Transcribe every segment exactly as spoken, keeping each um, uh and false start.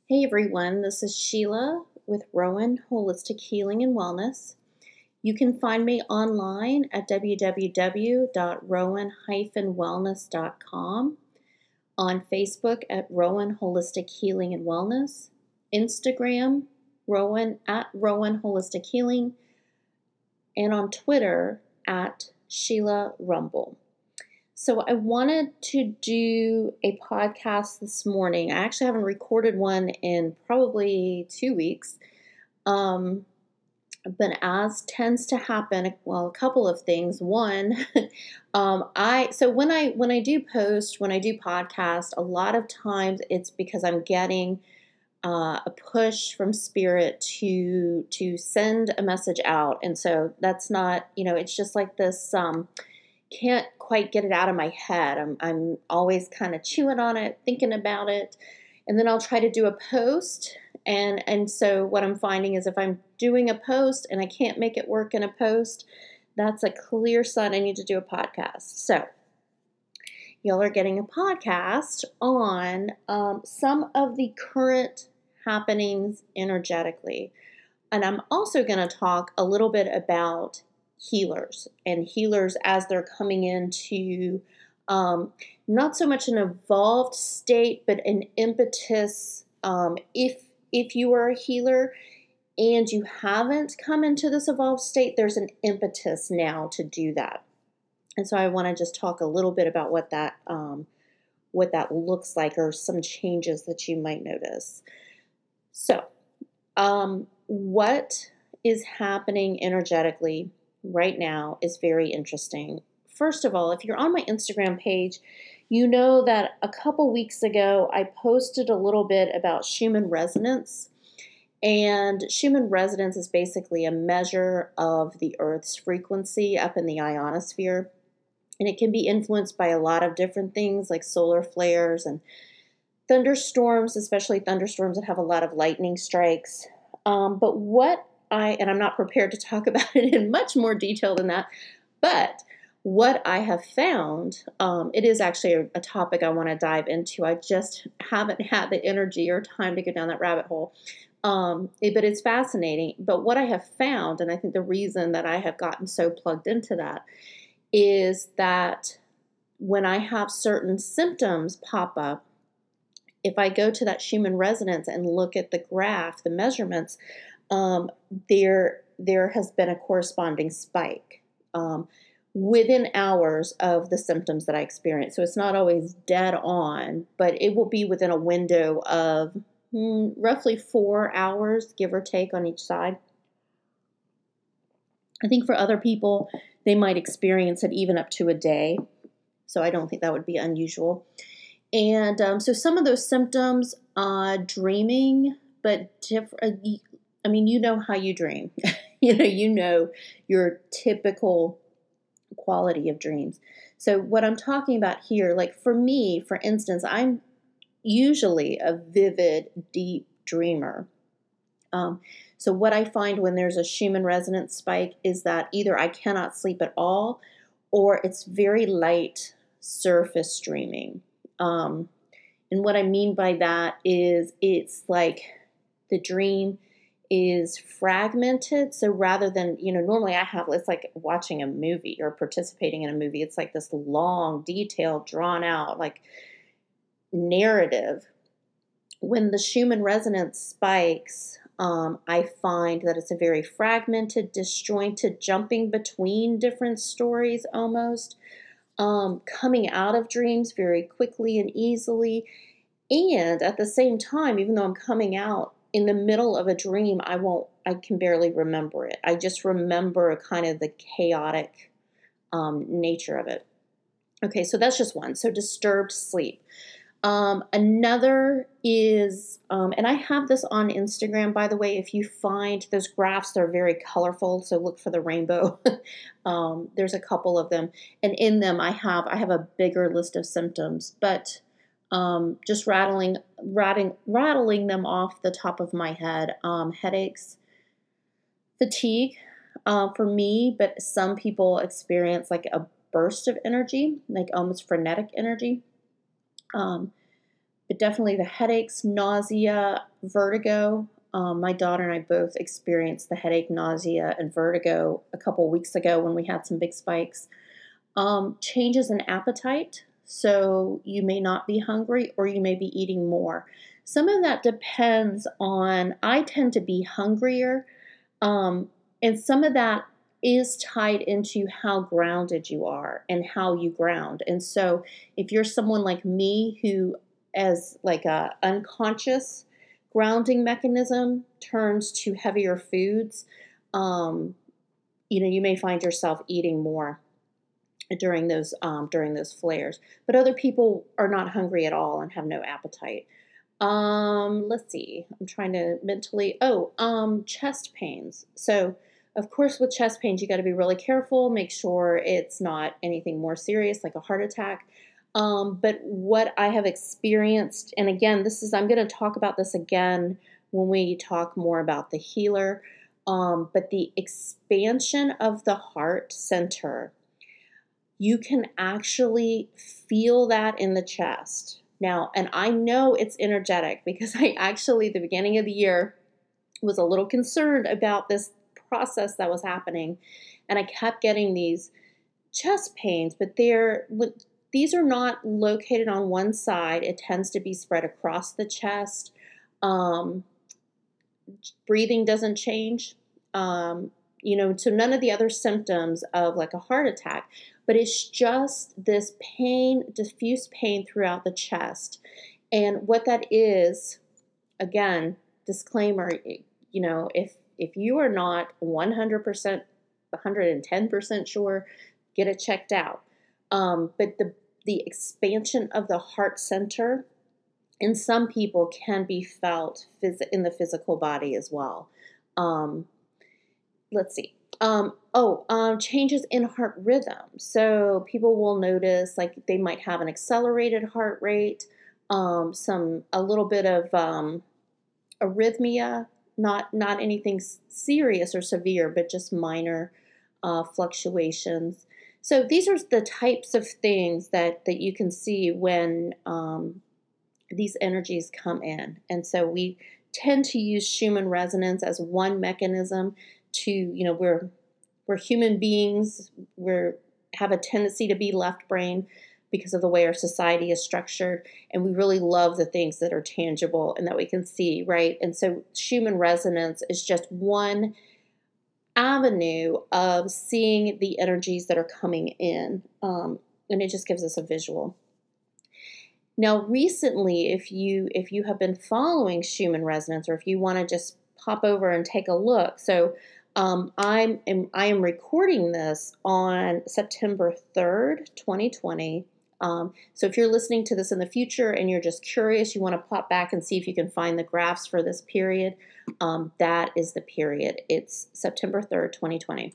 Hey everyone, this is Sheila with Rowan Holistic Healing and Wellness. You can find me online at w w w dot rowan dash wellness dot com, on Facebook at Rowan Holistic Healing and Wellness, Instagram, Rowan at Rowan Holistic Healing, and on Twitter at Sheila Rumble. So I wanted to do a podcast this morning. I actually haven't recorded one in probably two weeks. Um, but as tends to happen, well, a couple of things. One, um, I so when I when I do post, when I do podcast, a lot of times it's because I'm getting uh, a push from spirit to to send a message out, and so that's not, you know, it's just like this. Um, can't quite get it out of my head. I'm I'm always kind of chewing on it, thinking about it, and then I'll try to do a post. And and so what I'm finding is if I'm doing a post and I can't make it work in a post, that's a clear sign I need to do a podcast. So y'all are getting a podcast on um, some of the current happenings energetically. And I'm also going to talk a little bit about healers and healers as they're coming into um, not so much an evolved state, but an impetus. Um, if if you are a healer and you haven't come into this evolved state, there's an impetus now to do that. And so I want to just talk a little bit about what that um, what that looks like, or some changes that you might notice. So, um, what is happening energetically right now is very interesting. First of all, if you're on my Instagram page, you know that a couple weeks ago I posted a little bit about Schumann resonance. And Schumann resonance is basically a measure of the Earth's frequency up in the ionosphere. And it can be influenced by a lot of different things like solar flares and thunderstorms, especially thunderstorms that have a lot of lightning strikes. Um, but what I, and I'm not prepared to talk about it in much more detail than that, but what I have found, um, it is actually a, a topic I want to dive into. I just haven't had the energy or time to go down that rabbit hole. Um, it, but it's fascinating. But what I have found, and I think the reason that I have gotten so plugged into that, is that when I have certain symptoms pop up, if I go to that Schumann resonance and look at the graph, the measurements, um, there there has been a corresponding spike um, within hours of the symptoms that I experience. So it's not always dead on, but it will be within a window of hmm, roughly four hours, give or take, on each side. I think for other people, they might experience it even up to a day. So I don't think that would be unusual. And um, so some of those symptoms, uh, dreaming, but different. I mean, you know how you dream. you know, you know your typical quality of dreams. So what I'm talking about here, like for me, for instance, I'm usually a vivid, deep dreamer. Um, so what I find when there's a Schumann resonance spike is that either I cannot sleep at all, or it's very light surface dreaming. Um, and what I mean by that is it's like the dream is fragmented. So rather than, you know, normally I have, it's like watching a movie or participating in a movie. It's like this long, detailed, drawn out, like narrative. When the Schumann resonance spikes, um, I find that it's a very fragmented, disjointed, jumping between different stories almost. Um, coming out of dreams very quickly and easily. And at the same time, even though I'm coming out in the middle of a dream, I won't, I can barely remember it. I just remember kind of the chaotic um, nature of it. Okay, so that's just one. So disturbed sleep. Um, another is, um, and I have this on Instagram, by the way. If you find those graphs, they're very colorful, so look for the rainbow. um, there's a couple of them, and in them I have I have a bigger list of symptoms, but um, just rattling, rattling, rattling them off the top of my head. Um, headaches, fatigue, uh, for me, but some people experience like a burst of energy, like almost frenetic energy. Um, but definitely the headaches, nausea, vertigo. Um, my daughter and I both experienced the headache, nausea, and vertigo a couple of weeks ago when we had some big spikes. Um, changes in appetite, so you may not be hungry or you may be eating more. Some of that depends on, I tend to be hungrier, um, and some of that is tied into how grounded you are and how you ground. And so if you're someone like me who, as like a unconscious grounding mechanism, turns to heavier foods, um, you know, you may find yourself eating more during those um, during those flares. But other people are not hungry at all and have no appetite. Um, let's see. I'm trying to mentally. Oh, um, chest pains. So, of course, with chest pains, you got to be really careful. Make sure it's not anything more serious, like a heart attack. Um, but what I have experienced, and again, this is I'm going to talk about this again when we talk more about the healer. Um, but the expansion of the heart center, you can actually feel that in the chest. Now, and I know it's energetic because I actually, at the beginning of the year, was a little concerned about this process that was happening. And I kept getting these chest pains, but they're, these are not located on one side. It tends to be spread across the chest. Um, breathing doesn't change. Um, you know, so none of the other symptoms of like a heart attack, but it's just this pain, diffuse pain throughout the chest. And what that is, again, disclaimer, you know, if if you are not one hundred percent, one hundred ten percent sure, get it checked out. Um, but the the expansion of the heart center in some people can be felt phys- in the physical body as well. Um, let's see. Um, oh, um, changes in heart rhythm. So people will notice like they might have an accelerated heart rate, um, some a little bit of um, arrhythmia, not not anything serious or severe, but just minor uh, fluctuations. So these are the types of things that that you can see when um, these energies come in. And so we tend to use Schumann resonance as one mechanism to, you know, we're we're human beings, we're have a tendency to be left brain because of the way our society is structured, and we really love the things that are tangible and that we can see, right? And so Schumann resonance is just one avenue of seeing the energies that are coming in, um, and it just gives us a visual. Now, recently, if you if you have been following Schumann resonance, or if you want to just pop over and take a look, so um, I'm am, I am recording this on September third, twenty twenty. Um, so if you're listening to this in the future and you're just curious, you want to pop back and see if you can find the graphs for this period. Um, that is the period. It's September third, twenty twenty.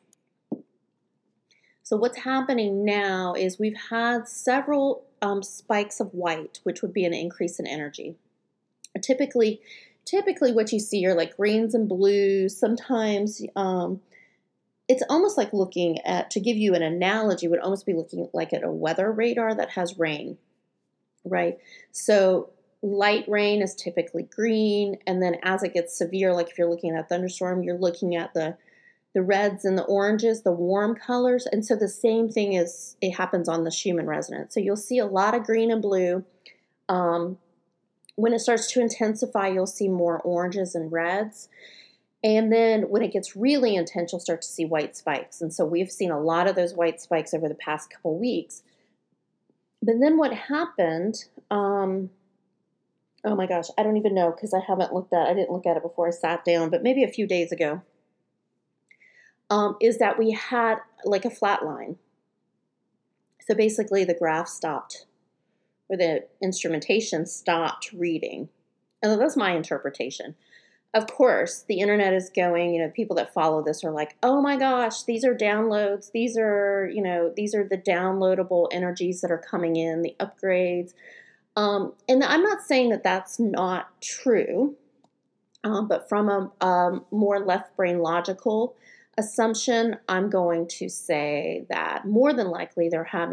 So what's happening now is we've had several um, spikes of white, which would be an increase in energy. Typically, typically what you see are like greens and blues. Sometimes um, it's almost like looking at, to give you an analogy, would almost be looking like at a weather radar that has rain, right? So light rain is typically green, and then as it gets severe, like if you're looking at a thunderstorm, you're looking at the the reds and the oranges, the warm colors. And so the same thing is, it happens on the Schumann resonance. So you'll see a lot of green and blue. Um, when it starts to intensify, you'll see more oranges and reds. And then when it gets really intense, you'll start to see white spikes. And so we've seen a lot of those white spikes over the past couple weeks. But then what happened, um, oh my gosh, I don't even know because I haven't looked at, I didn't look at it before I sat down, but maybe a few days ago. Um, is that we had like a flat line. So basically the graph stopped, or the instrumentation stopped reading. And that's my interpretation. Of course, the internet is going, you know, people that follow this are like, oh my gosh, these are downloads. These are, you know, these are the downloadable energies that are coming in, the upgrades. Um, and I'm not saying that that's not true, um, but from a, a more left brain logical assumption, I'm going to say that more than likely they're having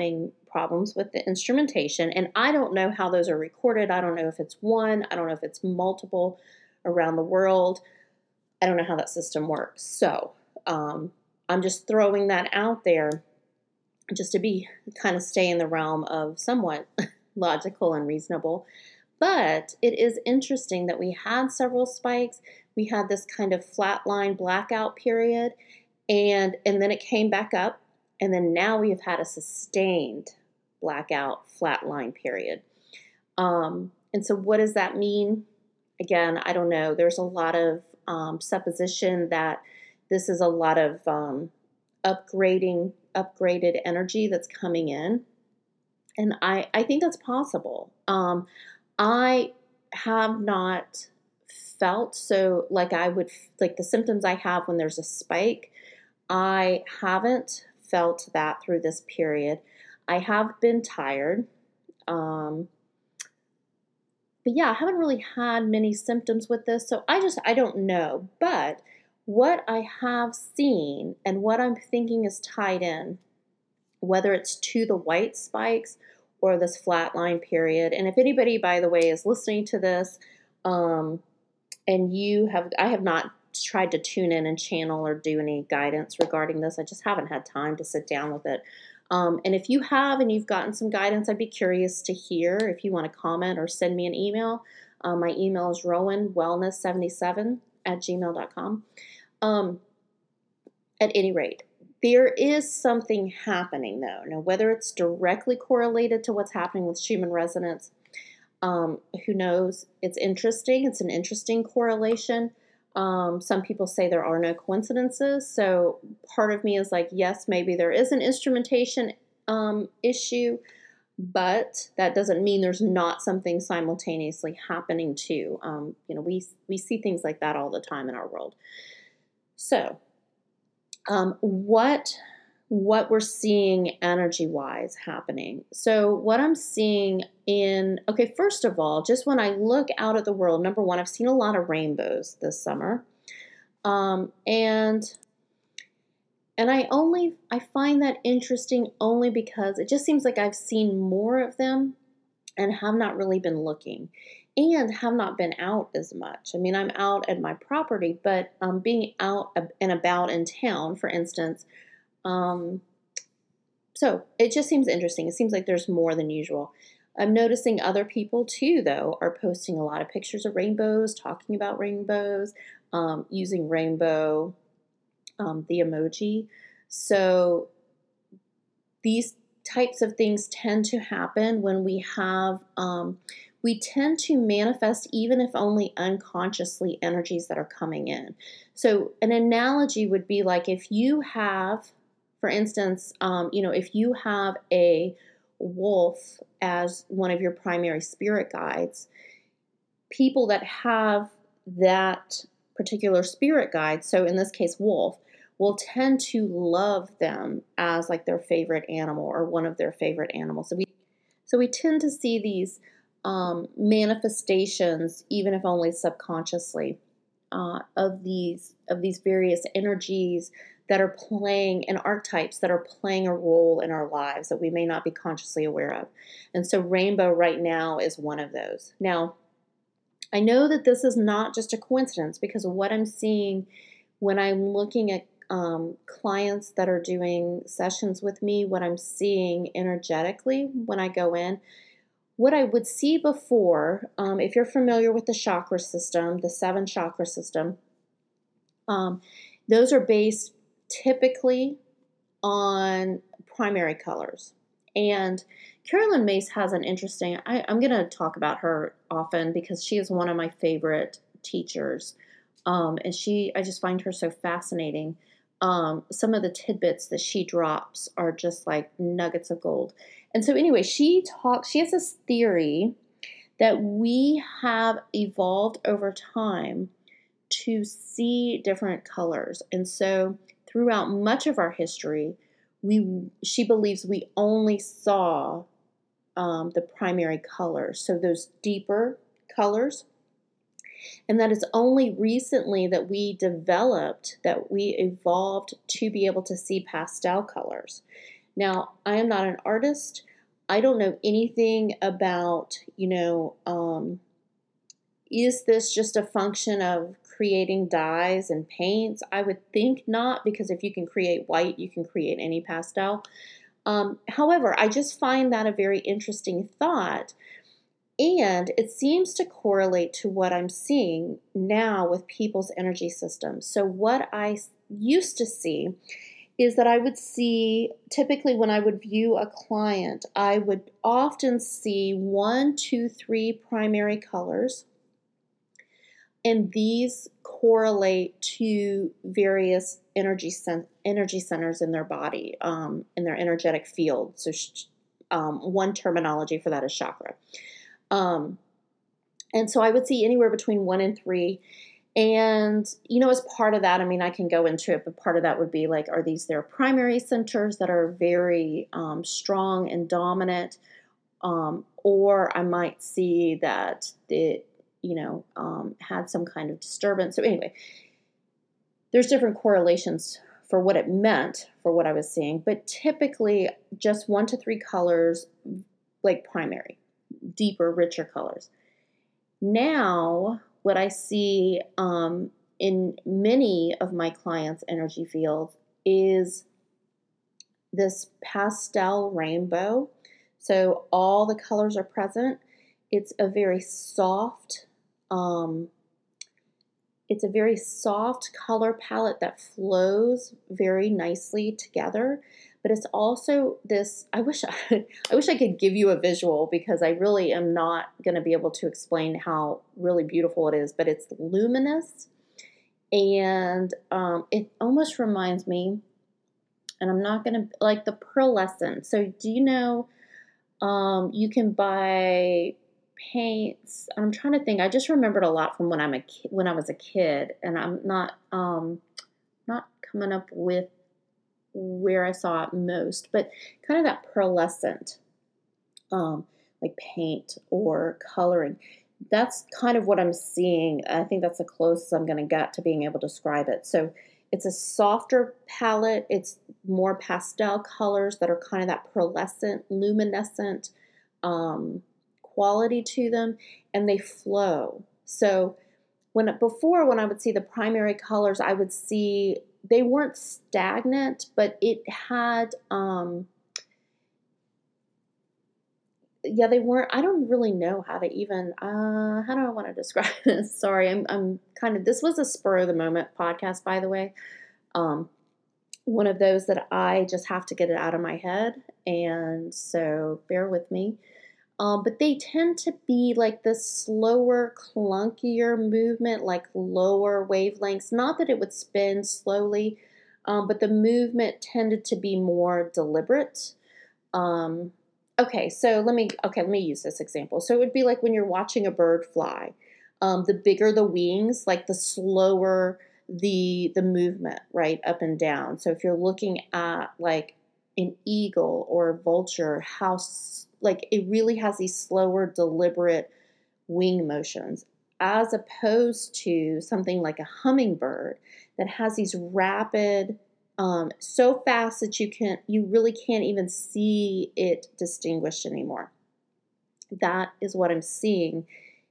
problems with the instrumentation, and I don't know how those are recorded. I don't know if it's one. I don't know if it's multiple around the world. I don't know how that system works. So um, I'm just throwing that out there just to be kind of stay in the realm of somewhat logical and reasonable. But it is interesting that we had several spikes. We had this kind of flatline blackout period, and, and then it came back up, and then now we have had a sustained blackout flatline period. Um, and so what does that mean? Again, I don't know. There's a lot of um, supposition that this is a lot of um, upgrading, upgraded energy that's coming in. And I, I think that's possible. Um, I have not felt so like I would, like the symptoms I have when there's a spike, I haven't felt that through this period. I have been tired. Um, but yeah, I haven't really had many symptoms with this. So I just, I don't know. But what I have seen and what I'm thinking is tied in, whether it's to the white spikes or this flatline period. And if anybody, by the way, is listening to this, um, and you have, I have not tried to tune in and channel or do any guidance regarding this. I just haven't had time to sit down with it. Um, and if you have and you've gotten some guidance, I'd be curious to hear if you want to comment or send me an email. Um, my email is rowan wellness seventy-seven at gmail dot com. Um, at any rate, there is something happening, though. Now, whether it's directly correlated to what's happening with Schumann resonance, um, who knows? It's interesting. It's an interesting correlation. Um, some people say there are no coincidences. So part of me is like, yes, maybe there is an instrumentation um, issue, but that doesn't mean there's not something simultaneously happening too. Um, you know, we we see things like that all the time in our world. So, um, what what we're seeing energy-wise happening. So what I'm seeing in, okay, first of all, just when I look out at the world, number one, I've seen a lot of rainbows this summer. Um, and and I only, I find that interesting only because it just seems like I've seen more of them and have not really been looking and have not been out as much. I mean, I'm out at my property, but um, being out and about in town, for instance, Um, so it just seems interesting. It seems like there's more than usual. I'm noticing other people too, though, are posting a lot of pictures of rainbows, talking about rainbows, um, using rainbow, um, the emoji. So these types of things tend to happen when we have, um, we tend to manifest, even if only unconsciously, energies that are coming in. So an analogy would be like if you have, for instance, um, you know, if you have a wolf as one of your primary spirit guides, people that have that particular spirit guide, so in this case, wolf, will tend to love them as like their favorite animal or one of their favorite animals. So we, so we tend to see these um, manifestations, even if only subconsciously, uh, of these of these various energies that are playing, and archetypes that are playing a role in our lives that we may not be consciously aware of. And so rainbow right now is one of those. Now, I know that this is not just a coincidence because of what I'm seeing when I'm looking at um, clients that are doing sessions with me, what I'm seeing energetically when I go in. What I would see before, um, if you're familiar with the chakra system, the seven chakra system, um, those are based typically on primary colors. And Caroline Myss has an interesting, I, I'm going to talk about her often because she is one of my favorite teachers. Um, and she, I just find her so fascinating. Um, some of the tidbits that she drops are just like nuggets of gold. And so anyway, she talks, she has this theory that we have evolved over time to see different colors. And so throughout much of our history, we she believes we only saw um, the primary colors, so those deeper colors, and that it's only recently that we developed, that we evolved to be able to see pastel colors. Now, I am not an artist. I don't know anything about, you know, um, is this just a function of creating dyes and paints? I would think not, because if you can create white, you can create any pastel. Um, however, I just find that a very interesting thought, and it seems to correlate to what I'm seeing now with people's energy systems. So what I used to see is that I would see, typically when I would view a client, I would often see one, two, three primary colors, and these correlate to various energy cent- energy centers in their body, um, in their energetic field. So sh- um, one terminology for that is chakra. Um, and so I would see anywhere between one and three. And, you know, as part of that, I mean, I can go into it, but part of that would be like, are these their primary centers that are very um, strong and dominant? Um, or I might see that it, you know, um, had some kind of disturbance. So anyway, there's different correlations for what it meant for what I was seeing, but typically just one to three colors, like primary, deeper, richer colors. Now, what I see um, in many of my clients' energy fields is this pastel rainbow. So all the colors are present. It's a very soft, um, it's a very soft color palette that flows very nicely together. But it's also this, I wish I, I wish I could give you a visual, because I really am not going to be able to explain how really beautiful it is, but it's luminous, and um, it almost reminds me, and I'm not going to, like the pearlescent. So do you know, um, you can buy paints. I'm trying to think. I just remembered a lot from when I'm a ki- when I was a kid, and I'm not um, not coming up with where I saw it most, but kind of that pearlescent, um, like paint or coloring. That's kind of what I'm seeing. I think that's the closest I'm going to get to being able to describe it. So it's a softer palette. It's more pastel colors that are kind of that pearlescent, luminescent um, quality to them, and they flow. So when before, when I would see the primary colors, I would see they weren't stagnant, but it had, um, yeah, they weren't. I don't really know how to even. Uh, how do I want to describe this? Sorry, I'm, I'm kind of. This was a spur of the moment podcast, by the way. Um, one of those that I just have to get it out of my head, and so bear with me. Um, but they tend to be like the slower, clunkier movement, like lower wavelengths. Not that it would spin slowly, um, but the movement tended to be more deliberate. Um, okay, so let me okay, let me use this example. So it would be like when you're watching a bird fly. Um, the bigger the wings, like the slower the the movement, right, up and down. So if you're looking at like an eagle or a vulture, how like it really has these slower, deliberate wing motions, as opposed to something like a hummingbird that has these rapid, um, so fast that you can you really can't even see it distinguished anymore. That is what I'm seeing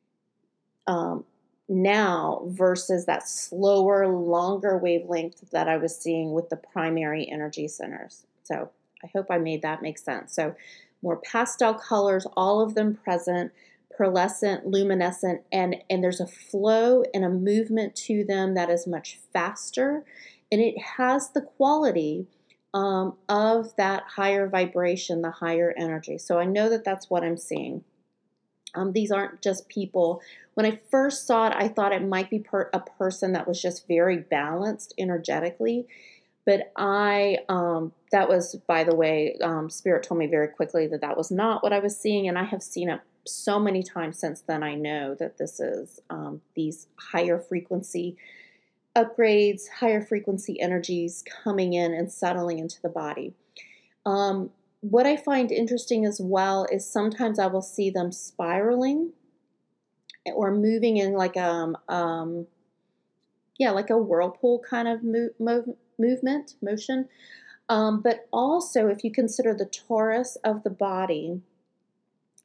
um, now versus that slower, longer wavelength that I was seeing with the primary energy centers. So I hope I made that make sense. So more pastel colors, all of them present, pearlescent, luminescent, and, and there's a flow and a movement to them that is much faster, and it has the quality um, of that higher vibration, the higher energy. So I know that that's what I'm seeing. Um, these aren't just people. When I first saw it, I thought it might be per- a person that was just very balanced energetically. But I, um, that was, by the way, um, Spirit told me very quickly that that was not what I was seeing. And I have seen it so many times since then. I know that this is um, these higher frequency upgrades, higher frequency energies coming in and settling into the body. Um, what I find interesting as well is sometimes I will see them spiraling or moving in like um um yeah like a whirlpool kind of move, move, movement motion, um, but also if you consider the torus of the body,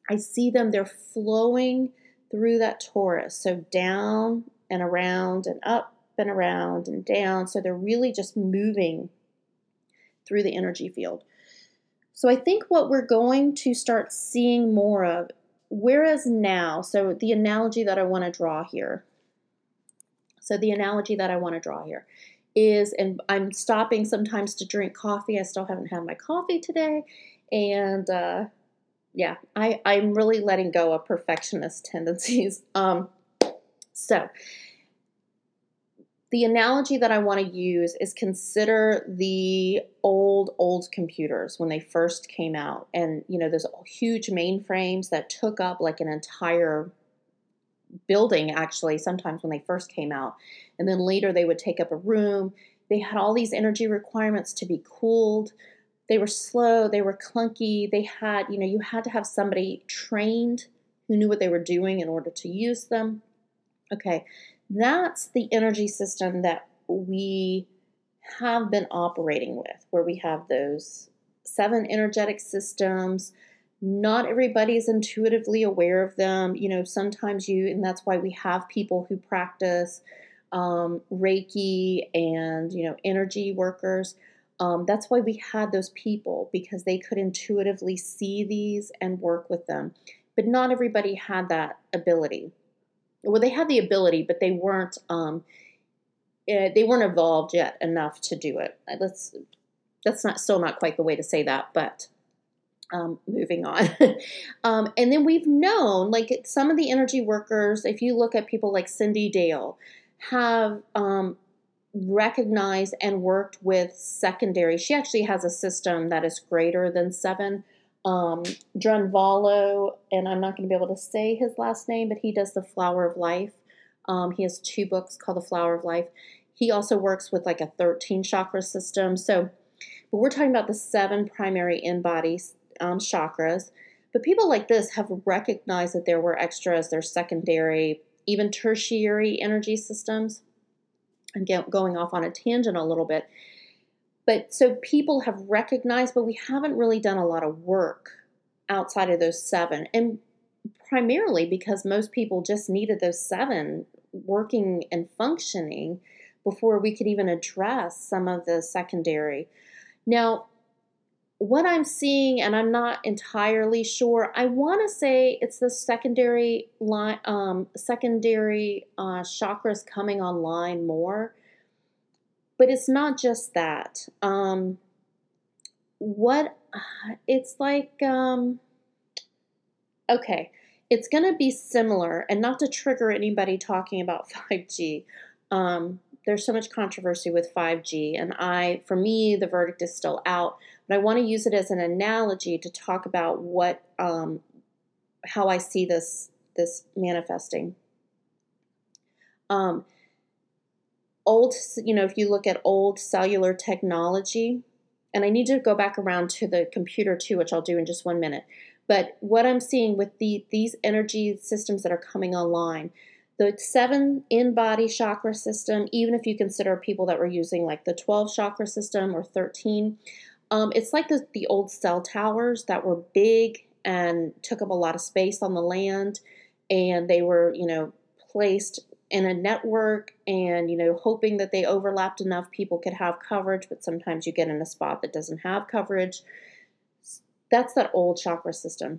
I see them, they're flowing through that torus. So down and around and up and around and down. So they're really just moving through the energy field. So I think what we're going to start seeing more of, whereas now, so the analogy that I want to draw here, so the analogy that I want to draw here is, and I'm stopping sometimes to drink coffee. I still haven't had my coffee today. And uh, yeah, I, I'm really letting go of perfectionist tendencies. Um, so the analogy that I want to use is, consider the old, old computers when they first came out. And, you know, those huge mainframes that took up like an entire building, actually, sometimes when they first came out. And then later they would take up a room. They had all these energy requirements to be cooled. They were slow. They were clunky. They had, you know, you had to have somebody trained who knew what they were doing in order to use them. Okay. That's the energy system that we have been operating with, where we have those seven energetic systems. Not everybody's intuitively aware of them. You know, sometimes you, and that's why we have people who practice um, Reiki and, you know, energy workers. Um, that's why we had those people, because they could intuitively see these and work with them. But not everybody had that ability. Well, they had the ability, but they weren't um, uh, they weren't evolved yet enough to do it. Let's that's not still not quite the way to say that, but um, moving on. um, and then we've known, like some of the energy workers, if you look at people like Cindy Dale, have um, recognized and worked with secondary. She actually has a system that is greater than seven. Um, Drunvalo, and I'm not going to be able to say his last name, but he does the Flower of Life. Um, he has two books called The Flower of Life. He also works with like a thirteen chakra system. So, but we're talking about the seven primary in-body um, chakras. But people like this have recognized that there were extras, their secondary, even tertiary energy systems. I'm get, going off on a tangent a little bit. But so people have recognized, but we haven't really done a lot of work outside of those seven. And primarily because most people just needed those seven working and functioning before we could even address some of the secondary. Now, what I'm seeing, and I'm not entirely sure, I want to say it's the secondary line, um, secondary uh, chakras coming online more. But it's not just that. Um, what it's like, um, okay, it's going to be similar, and not to trigger anybody talking about five G. Um, there's so much controversy with five G, and I, for me, the verdict is still out. But I want to use it as an analogy to talk about what, um, how I see this this manifesting. Um, Old, you know, if you look at old cellular technology, and I need to go back around to the computer too, which I'll do in just one minute. But what I'm seeing with the these energy systems that are coming online, the seven in-body chakra system, even if you consider people that were using like the twelve chakra system or thirteen, um, it's like the, the old cell towers that were big and took up a lot of space on the land, and they were, you know, placed in a network, and, you know, hoping that they overlapped enough people could have coverage, but sometimes you get in a spot that doesn't have coverage. That's that old chakra system.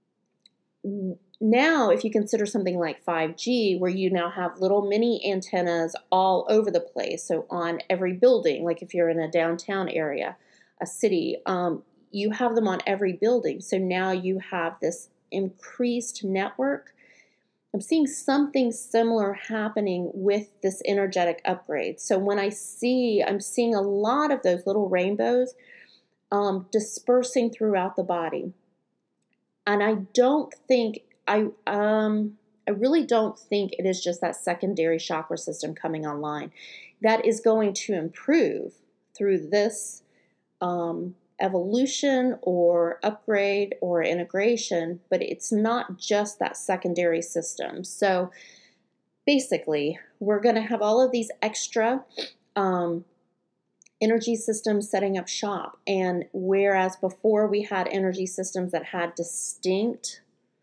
Now, if you consider something like five G, where you now have little mini antennas all over the place, so on every building, like if you're in a downtown area, a city, um, you have them on every building. So now you have this increased network. I'm seeing something similar happening with this energetic upgrade. So when I see, I'm seeing a lot of those little rainbows um, dispersing throughout the body. And I don't think, I um, I really don't think it is just that secondary chakra system coming online. That is going to improve through this um, evolution or upgrade or integration, but it's not just that secondary system. So basically, we're going to have all of these extra um, energy systems setting up shop. And whereas before we had energy systems that had distinct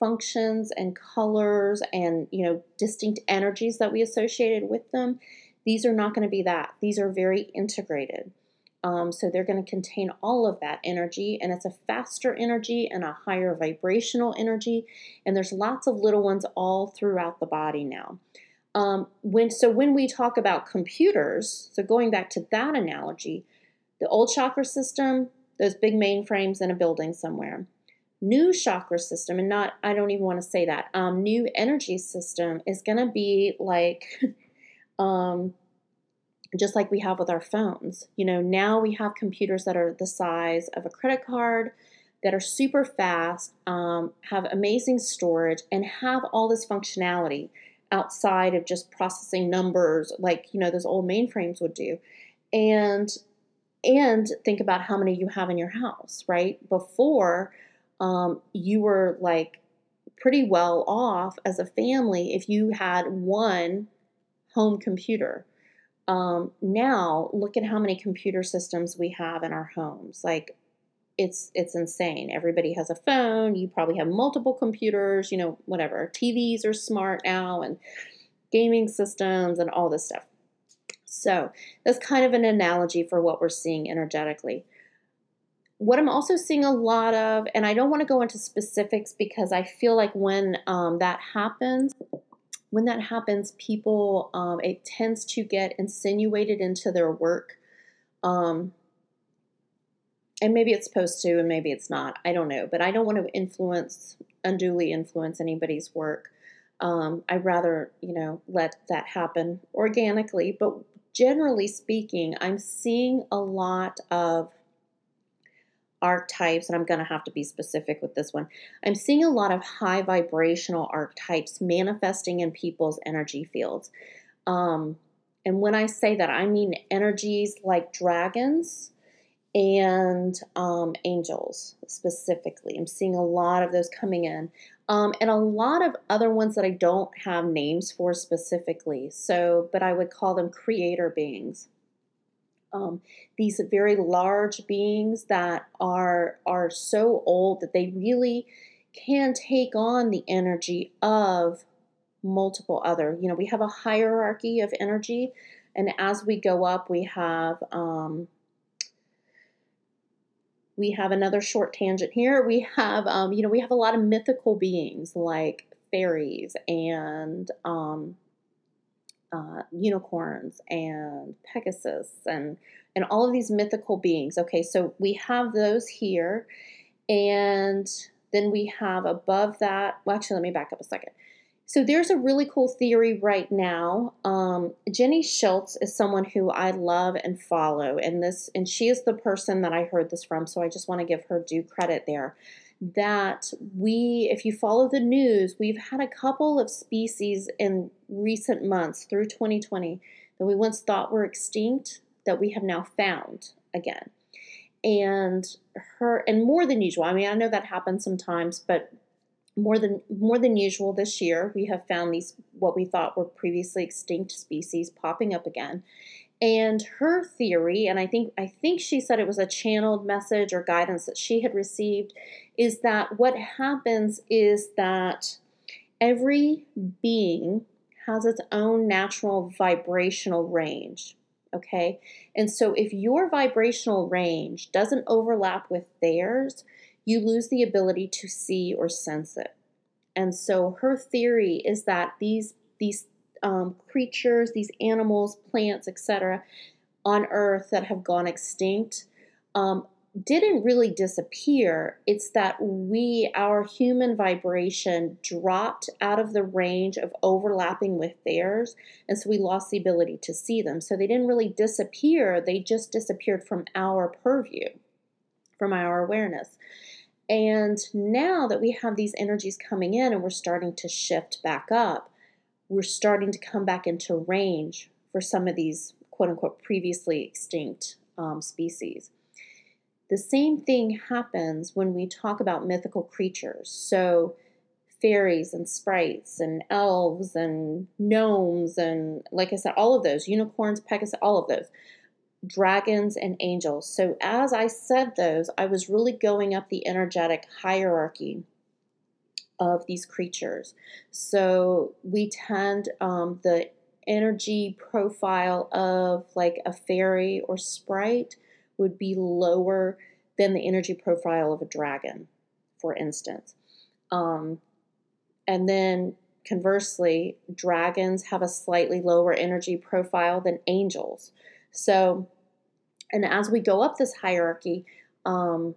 functions and colors and, you know, distinct energies that we associated with them. These are not going to be that. These are very integrated. Um, so they're going to contain all of that energy, and it's a faster energy and a higher vibrational energy. And there's lots of little ones all throughout the body now. Um, when so when we talk about computers, so going back to that analogy, the old chakra system, those big mainframes in a building somewhere. New chakra system, and not, I don't even want to say that, um, new energy system is going to be like, um, just like we have with our phones. You know, now we have computers that are the size of a credit card, that are super fast, um, have amazing storage, and have all this functionality outside of just processing numbers like, you know, those old mainframes would do. And and think about how many you have in your house, right? Before, um, you were like pretty well off as a family if you had one home computer. Um, now, look at how many computer systems we have in our homes. Like, it's it's insane. Everybody has a phone. You probably have multiple computers, you know, whatever. T Vs are smart now, and gaming systems and all this stuff. So that's kind of an analogy for what we're seeing energetically. What I'm also seeing a lot of, and I don't want to go into specifics because I feel like when um, that happens, when that happens, people, um, it tends to get insinuated into their work. Um, and maybe it's supposed to, and maybe it's not. I don't know. But I don't want to influence, unduly influence anybody's work. Um, I'd rather, you know, let that happen organically. But generally speaking, I'm seeing a lot of archetypes, and I'm going to have to be specific with this one. I'm seeing a lot of high vibrational archetypes manifesting in people's energy fields. Um, and when I say that, I mean energies like dragons and um, angels specifically. I'm seeing a lot of those coming in. Um, and a lot of other ones that I don't have names for specifically. So, but I would call them creator beings. Um, these very large beings that are are so old that they really can take on the energy of multiple other. You know, we have a hierarchy of energy, and as we go up, we have um, we have another short tangent here. We have, um, you know, we have a lot of mythical beings like fairies and um, uh, unicorns and Pegasus and and all of these mythical beings. Okay, so we have those here, and then we have above that. Well, actually, let me back up a second. So there's a really cool theory right now. Um, Jenny Schultz is someone who I love and follow, and this, and she is the person that I heard this from. So I just want to give her due credit there. That we, if you follow the news, we've had a couple of species in recent months through twenty twenty that we once thought were extinct that we have now found again. And her, and more than usual. I mean, I know that happens sometimes, but more than more than usual this year, we have found these what we thought were previously extinct species popping up again. And her theory, and I think I think she said it was a channeled message or guidance that she had received, is that what happens is that every being has its own natural vibrational range. Okay? And so if your vibrational range doesn't overlap with theirs, you lose the ability to see or sense it. And so her theory is that these these um, creatures, these animals, plants, et cetera, on Earth that have gone extinct um, didn't really disappear. It's that we, our human vibration dropped out of the range of overlapping with theirs, and so we lost the ability to see them. So they didn't really disappear, they just disappeared from our purview, from our awareness. And now that we have these energies coming in and we're starting to shift back up, we're starting to come back into range for some of these quote-unquote previously extinct um, species. The same thing happens when we talk about mythical creatures. So fairies and sprites and elves and gnomes and, like I said, all of those, unicorns, Pegasus, all of those. Dragons and angels. So as I said those, I was really going up the energetic hierarchy of these creatures. So we tend, um, the energy profile of like a fairy or sprite would be lower than the energy profile of a dragon, for instance. Um, and then conversely, dragons have a slightly lower energy profile than angels. So, and as we go up this hierarchy, um,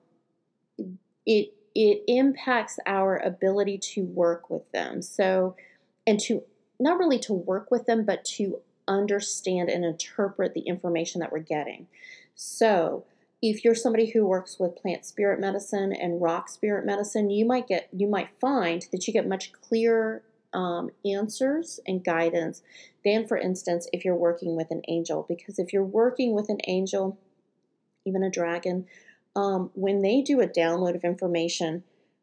it it impacts our ability to work with them. So, and to not really to work with them, but to understand and interpret the information that we're getting. So, if you're somebody who works with plant spirit medicine and rock spirit medicine, you might get you might find that you get much clearer um, answers and guidance than, for instance, if you're working with an angel. Because if you're working with an angel, even a dragon, um, when they do a download of information,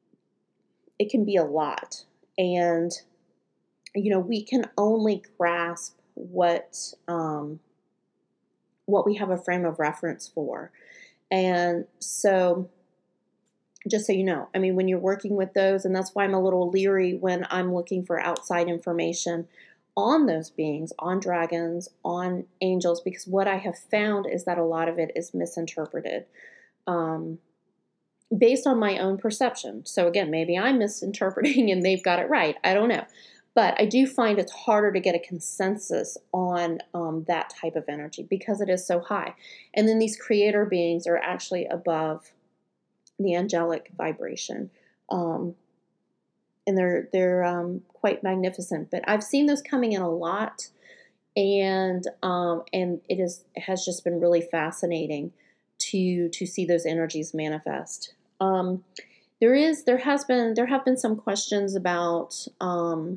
it can be a lot. And, you know, we can only grasp what um, what we have a frame of reference for. And so, just so you know, I mean, when you're working with those, and that's why I'm a little leery when I'm looking for outside information on those beings, on dragons, on angels, because what I have found is that a lot of it is misinterpreted. Um, based on my own perception. So again, maybe I'm misinterpreting and they've got it right. I don't know. But I do find it's harder to get a consensus on um, that type of energy because it is so high. And then these creator beings are actually above the angelic vibration. Um, and they're they're um, quite magnificent. But I've seen those coming in a lot. And um, and it is it has just been really fascinating to to see those energies manifest. Um, there is there has been there have been some questions about um,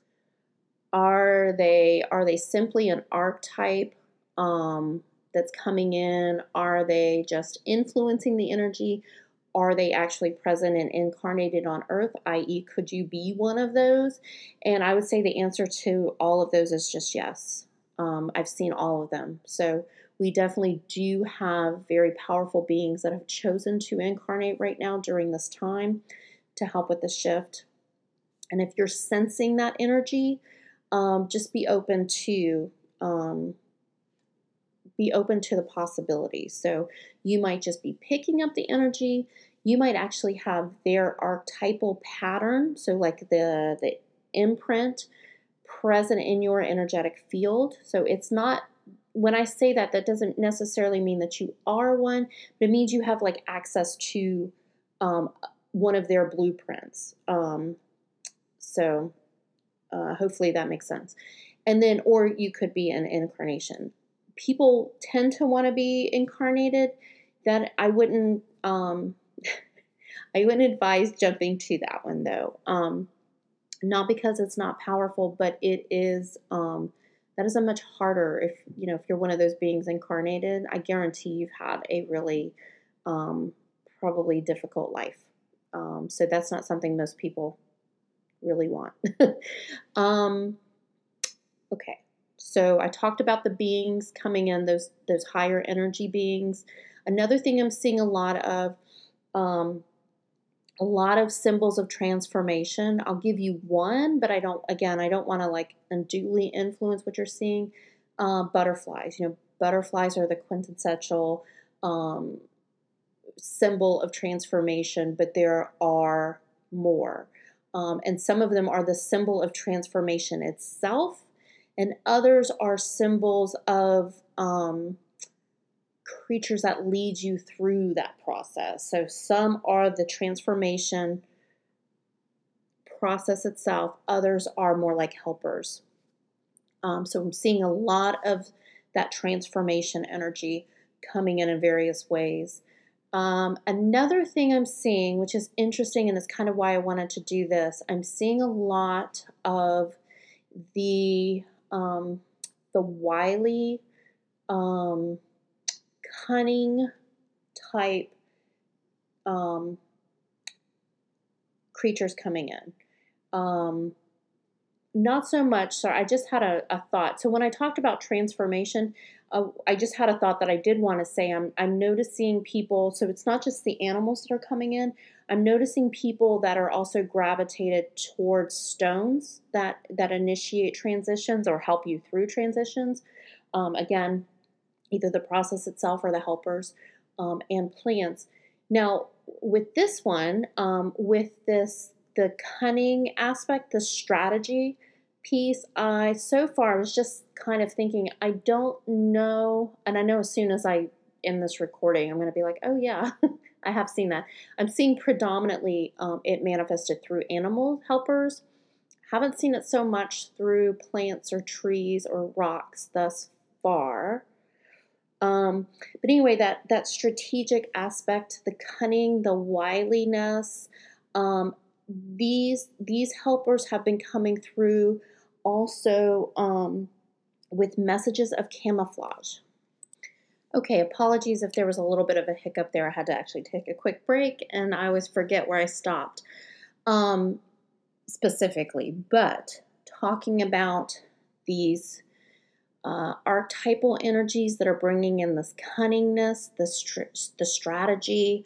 are they are they simply an archetype um, that's coming in? Are they just influencing the energy? Are they actually present and incarnated on Earth, that is, could you be one of those? And I would say the answer to all of those is just yes. Um, I've seen all of them. So we definitely do have very powerful beings that have chosen to incarnate right now during this time to help with the shift. And if you're sensing that energy, um, just be open to um, be open to the possibilities. So you might just be picking up the energy. You might actually have their archetypal pattern, so like the the imprint present in your energetic field. So it's not, when I say that, that doesn't necessarily mean that you are one, but it means you have like access to um, one of their blueprints. Um, so uh, hopefully that makes sense. And then, or you could be an incarnation. People tend to want to be incarnated. That I wouldn't, um, I wouldn't advise jumping to that one though. Um, not because it's not powerful, but it is. Um, that is a much harder. If you know, if you're one of those beings incarnated, I guarantee you've had a really, um, probably difficult life. Um, so that's not something most people really want. um, okay. So I talked about the beings coming in, those those higher energy beings. Another thing I'm seeing a lot of, um, a lot of symbols of transformation. I'll give you one, but I don't. Again, I don't want to like unduly influence what you're seeing. Uh, butterflies. You know, butterflies are the quintessential um, symbol of transformation, but there are more, um, and some of them are the symbol of transformation itself. And others are symbols of um, creatures that lead you through that process. So some are the transformation process itself. Others are more like helpers. Um, so I'm seeing a lot of that transformation energy coming in in various ways. Um, another thing I'm seeing, which is interesting and is kind of why I wanted to do this, I'm seeing a lot of the um, the wily, um, cunning type um, creatures coming in. Um, not so much. So I just had a, a thought. So when I talked about transformation, uh, I just had a thought that I did want to say. I'm I'm noticing people. So it's not just the animals that are coming in. I'm noticing people that are also gravitated towards stones that, that initiate transitions or help you through transitions. Um, again, either the process itself or the helpers, um, and plants. Now, with this one, um, with this, the cunning aspect, the strategy piece, I so far was just kind of thinking, I don't know, and I know as soon as I end this recording, I'm going to be like, oh yeah, I have seen that. I'm seeing predominantly um, it manifested through animal helpers. Haven't seen it so much through plants or trees or rocks thus far. Um, but anyway, that, that strategic aspect, the cunning, the wiliness, um, these, these helpers have been coming through also um, with messages of camouflage. Okay, apologies if there was a little bit of a hiccup there. I had to actually take a quick break, and I always forget where I stopped um, specifically. But talking about these uh, archetypal energies that are bringing in this cunningness, the, str- the strategy,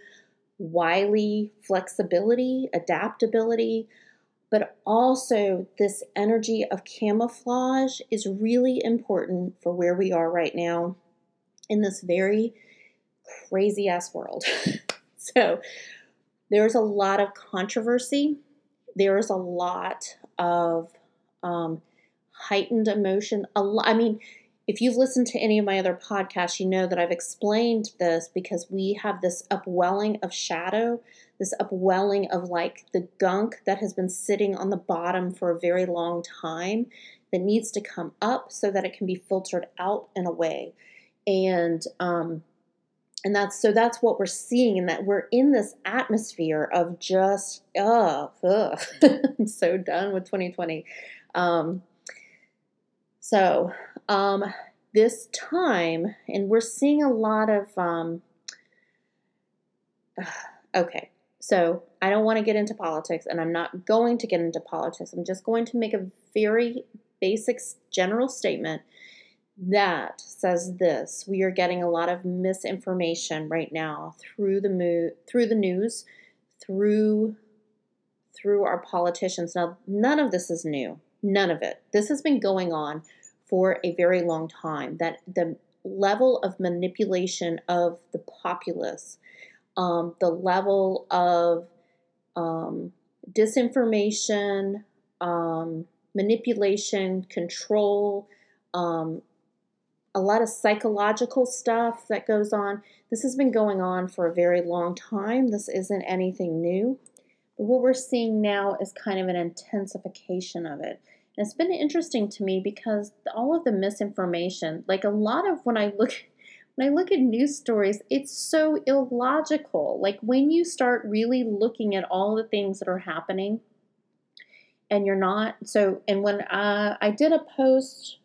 wily flexibility, adaptability, but also this energy of camouflage is really important for where we are right now in this very crazy ass world. So there's a lot of controversy. There's a lot of um, heightened emotion. A lo- I mean, if you've listened to any of my other podcasts, you know that I've explained this because we have this upwelling of shadow, this upwelling of like the gunk that has been sitting on the bottom for a very long time that needs to come up so that it can be filtered out and away. And um, and that's so that's what we're seeing, and that we're in this atmosphere of just ugh, ugh. I'm so done with twenty twenty. Um, so um, this time, and we're seeing a lot of um, okay. So I don't want to get into politics, and I'm not going to get into politics. I'm just going to make a very basic general statement that says this: we are getting a lot of misinformation right now through the mo- through the news, through through our politicians. Now, none of this is new. None of it. This has been going on for a very long time. That the level of manipulation of the populace, um, the level of um, disinformation, um, manipulation, control, um, a lot of psychological stuff that goes on. This has been going on for a very long time. This isn't anything new. But what we're seeing now is kind of an intensification of it. And it's been interesting to me because all of the misinformation, like a lot of when I look when I look at news stories, it's so illogical. Like when you start really looking at all the things that are happening and you're not so and when uh, I did a post,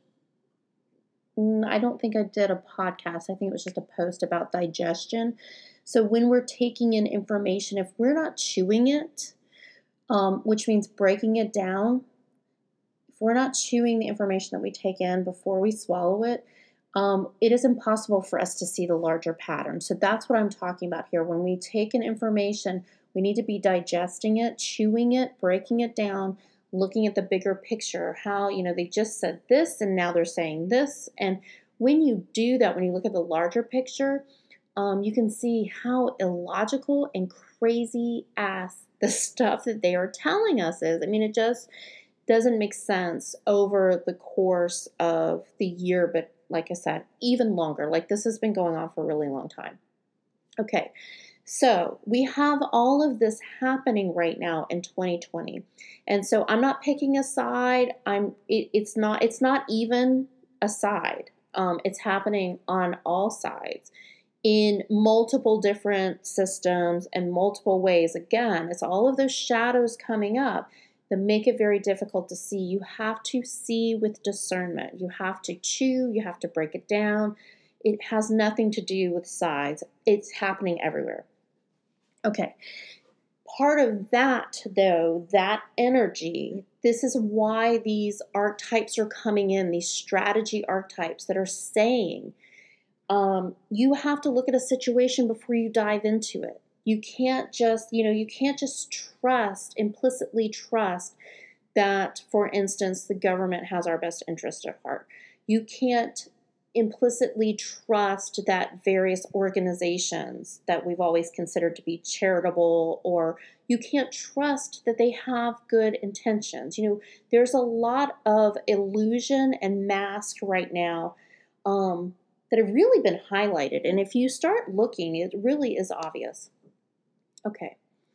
I don't think I did a podcast. I think it was just a post about digestion. So when we're taking in information, if we're not chewing it, um, which means breaking it down, if we're not chewing the information that we take in before we swallow it, um, it is impossible for us to see the larger pattern. So that's what I'm talking about here. When we take in information, we need to be digesting it, chewing it, breaking it down, looking at the bigger picture, how, you know, they just said this and now they're saying this. And when you do that, when you look at the larger picture, um, you can see how illogical and crazy ass the stuff that they are telling us is. I mean, it just doesn't make sense over the course of the year, but like I said, even longer. Like this has been going on for a really long time. Okay. So we have all of this happening right now in twenty twenty. And so I'm not picking a side. I'm it, it's not it's not even a side. Um, it's happening on all sides in multiple different systems and multiple ways. Again, it's all of those shadows coming up that make it very difficult to see. You have to see with discernment. You have to chew, you have to break it down. It has nothing to do with sides. It's happening everywhere. Okay, part of that, though, that energy, this is why these archetypes are coming in, these strategy archetypes that are saying, um, you have to look at a situation before you dive into it. You can't just, you know, you can't just trust, implicitly trust that, for instance, the government has our best interest at heart. You can't implicitly trust that various organizations that we've always considered to be charitable, or you can't trust that they have good intentions. You know, there's a lot of illusion and mask right now um, that have really been highlighted. And if you start looking, it really is obvious. Okay.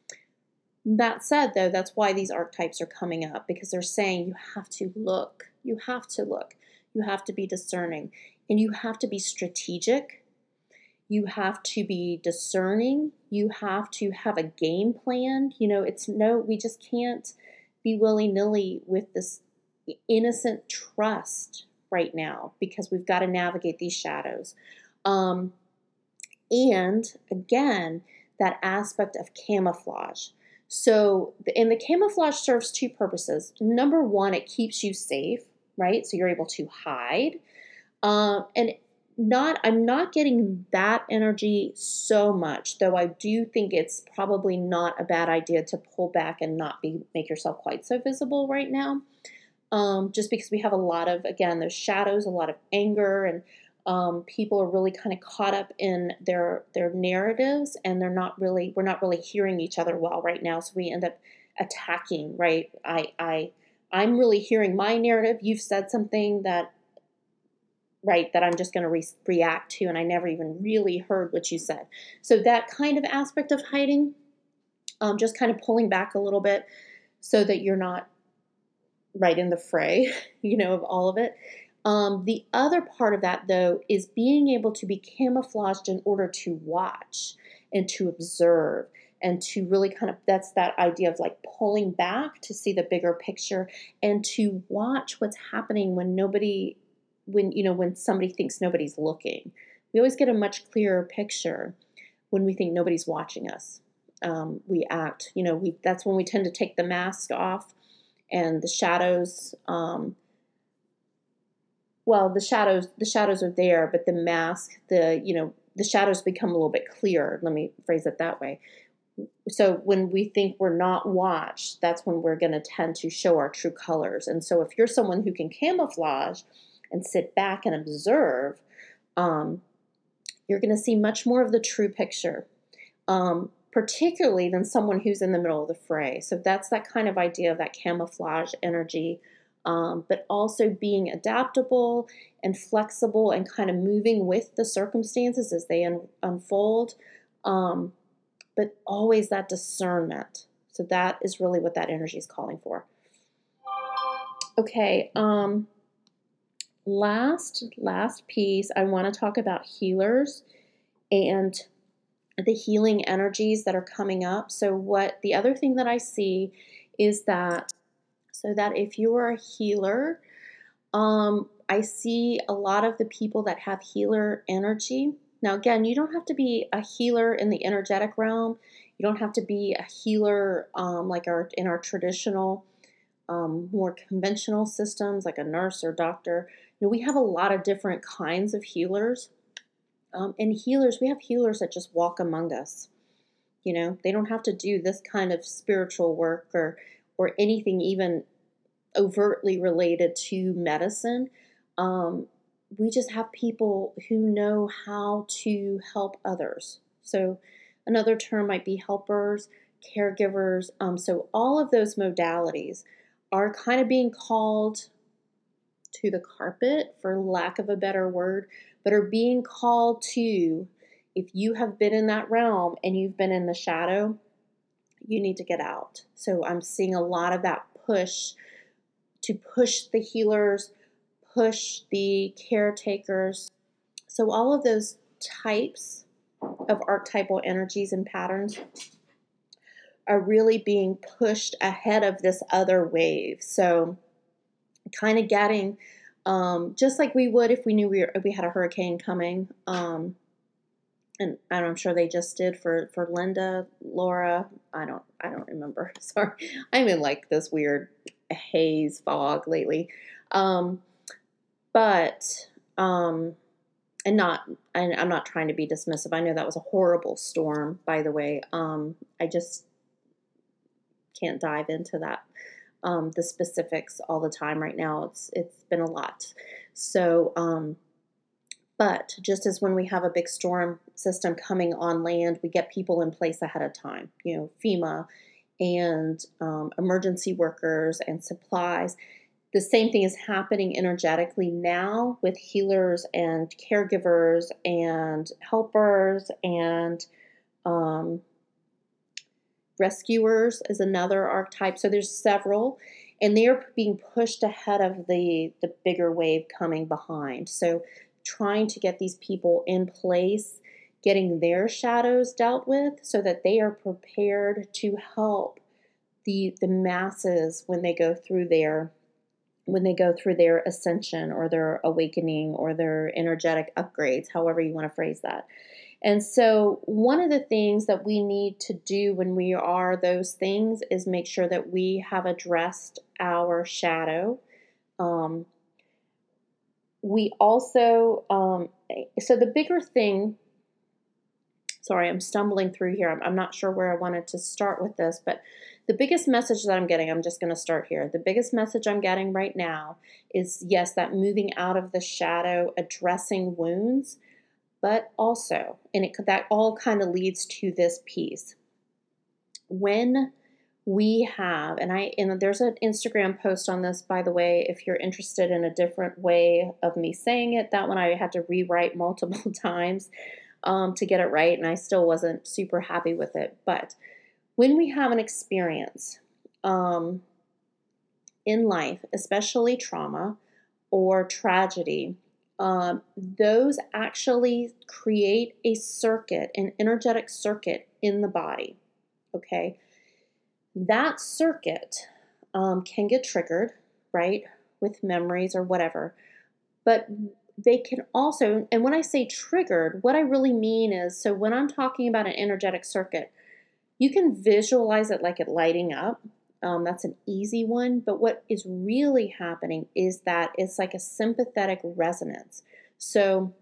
That said, though, that's why these archetypes are coming up, because they're saying you have to look. You have to look. You have to be discerning. And you have to be strategic. You have to be discerning. You have to have a game plan. You know, it's no, we just can't be willy-nilly with this innocent trust right now, because we've got to navigate these shadows. Um, and again, that aspect of camouflage. So, and the camouflage serves two purposes. Number one, it keeps you safe, right? So you're able to hide. Um, and not, I'm not getting that energy so much, though I do think it's probably not a bad idea to pull back and not be, make yourself quite so visible right now. Um, just because we have a lot of, again, those shadows, a lot of anger, and um, people are really kind of caught up in their their narratives, and they're not really, we're not really hearing each other well right now. So we end up attacking, right? I, I, I'm really hearing my narrative. You've said something that, right, that I'm just going to re- react to, and I never even really heard what you said. So that kind of aspect of hiding, um, just kind of pulling back a little bit so that you're not right in the fray, you know, of all of it. Um, the other part of that, though, is being able to be camouflaged in order to watch and to observe and to really kind of, that's that idea of like pulling back to see the bigger picture and to watch what's happening when nobody, when, you know, when somebody thinks nobody's looking. We always get a much clearer picture when we think nobody's watching us. Um, we act, you know, we, that's when we tend to take the mask off and the shadows, um, well, the shadows, the shadows are there, but the mask, the, you know, the shadows become a little bit clearer. Let me phrase it that way. So when we think we're not watched, that's when we're going to tend to show our true colors. And so if you're someone who can camouflage and sit back and observe, um, you're going to see much more of the true picture, um, particularly than someone who's in the middle of the fray. So that's that kind of idea of that camouflage energy. Um, but also being adaptable and flexible and kind of moving with the circumstances as they un- unfold, um, but always that discernment. So that is really what that energy is calling for. Okay, um, last, last piece, I want to talk about healers and the healing energies that are coming up. So what the other thing that I see is that So that if you are a healer, um, I see a lot of the people that have healer energy. Now, again, you don't have to be a healer in the energetic realm. You don't have to be a healer um, like our in our traditional, um, more conventional systems, like a nurse or doctor. You know, we have a lot of different kinds of healers. Um, and healers, we have healers that just walk among us. You know, they don't have to do this kind of spiritual work or or anything even overtly related to medicine. Um, we just have people who know how to help others. So another term might be helpers, caregivers. Um, so all of those modalities are kind of being called to the carpet, for lack of a better word, but are being called to, if you have been in that realm and you've been in the shadow, you need to get out. So I'm seeing a lot of that push to push the healers, push the caretakers. So all of those types of archetypal energies and patterns are really being pushed ahead of this other wave. So kind of getting, um, just like we would if we knew we, were, we had a hurricane coming, um, and I'm sure they just did for, for Linda, Laura. I don't I don't remember. Sorry, I'm in like this weird haze fog lately. Um, but um, and not, and I'm not trying to be dismissive. I know that was a horrible storm, by the way. Um, I just can't dive into that, um, the specifics all the time right now. It's it's been a lot. So, um, but just as when we have a big storm system coming on land, we get people in place ahead of time. You know, FEMA and um, emergency workers and supplies. The same thing is happening energetically now with healers and caregivers and helpers and um, rescuers is another archetype. So there's several, and they're being pushed ahead of the the bigger wave coming behind. So trying to get these people in place, getting their shadows dealt with so that they are prepared to help the the masses when they go through their when they go through their ascension or their awakening or their energetic upgrades, however you want to phrase that. And so one of the things that we need to do when we are those things is make sure that we have addressed our shadow. Um, we also, um, so the bigger thing, sorry, I'm stumbling through here. I'm, I'm not sure where I wanted to start with this, but the biggest message that I'm getting, I'm just going to start here. The biggest message I'm getting right now is, yes, that moving out of the shadow, addressing wounds, but also, and it that all kind of leads to this piece. When we have, and I, and there's an Instagram post on this, by the way, if you're interested in a different way of me saying it. That one I had to rewrite multiple times um, to get it right, and I still wasn't super happy with it. But when we have an experience um, in life, especially trauma or tragedy, um, those actually create a circuit, an energetic circuit in the body, okay? That circuit um, can get triggered, right, with memories or whatever, but they can also, and when I say triggered, what I really mean is, so when I'm talking about an energetic circuit, you can visualize it like it lighting up. Um, that's an easy one. But what is really happening is that it's like a sympathetic resonance. So,